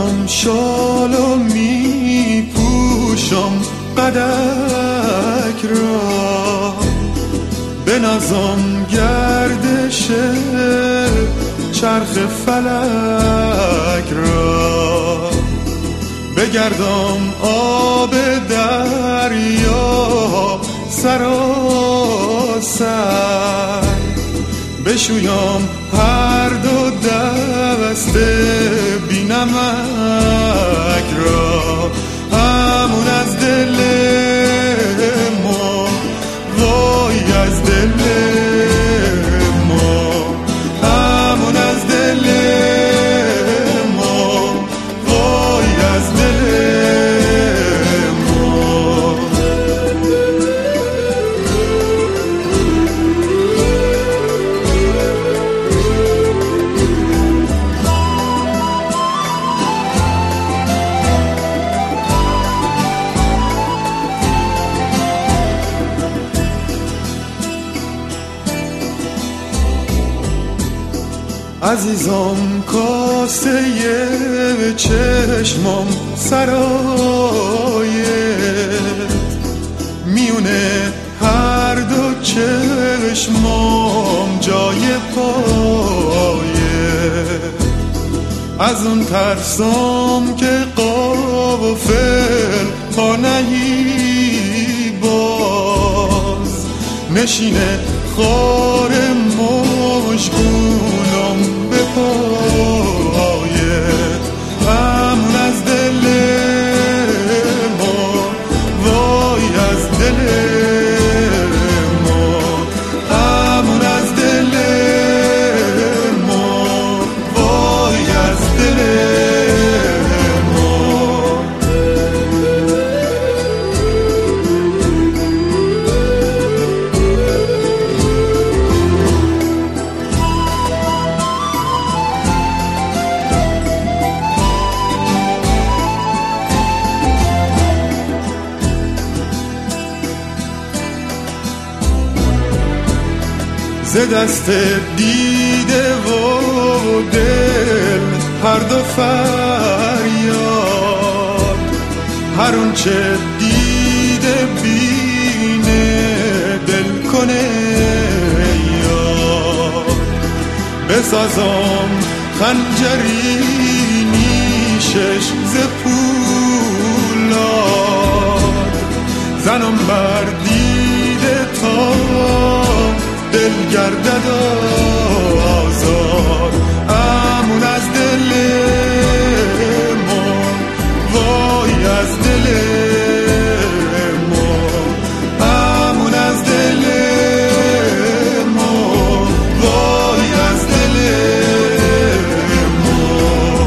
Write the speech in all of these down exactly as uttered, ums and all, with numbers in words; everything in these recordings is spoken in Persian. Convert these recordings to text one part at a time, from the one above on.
میزنم شالو میپوشم قدک را، بنازم گردش چرخ فلک را، بگردم آب دریا سراسر، بشویم هر دو دست بی نمک را، همون از دل ما وای از دل ما، همون از دل ما وای از دل ما. عزیزم کاسه چشمم سرایت، میونه هر دو چشمم جای پایت، از اون ترسم که قافل پا نهی باز، نشینه خار مشگونم به پایت، همون از دل ما وای از دل ما، همون از دل ما وای از دل ما. ز دست دیده و دل هر دو فریاد، هر اون چه دیده بینه دل کنه یاد، بسازم خنجری نیشش ز پولاد، زنم بر دیده تا دل گردد آزاد، امون از دل ما وای از دل ما، امون از دل ما وای از دل ما.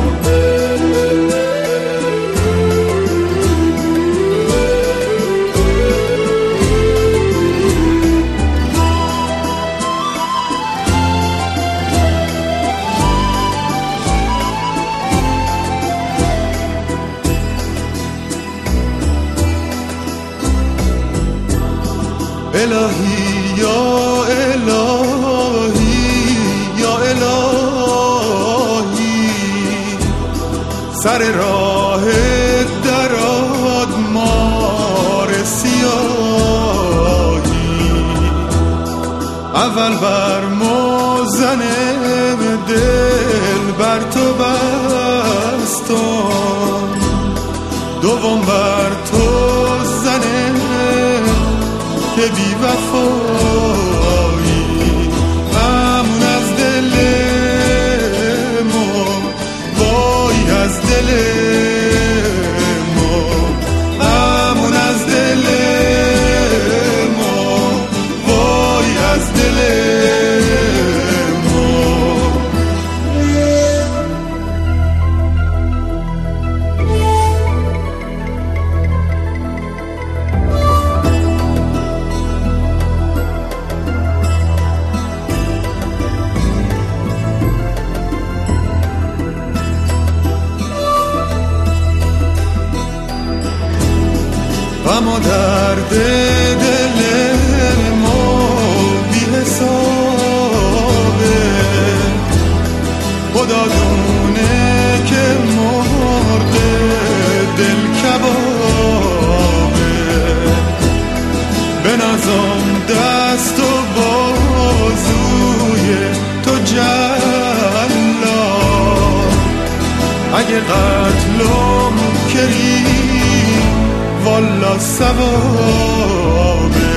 الهی یا الهی یا الهی، سر راه دراد مار سیاهی، اول بر موزن دل بر تو بستم، دوم بر تو زنه که بی وفایی، همون از دل ما وای از دل ما، همون از دل ما وای از دل ما. غم و درد دل ما بی حسابه، خدا دونه که ما بنازم دست و بازوی تو جلاد. اگه قتلم کری والا ثوابه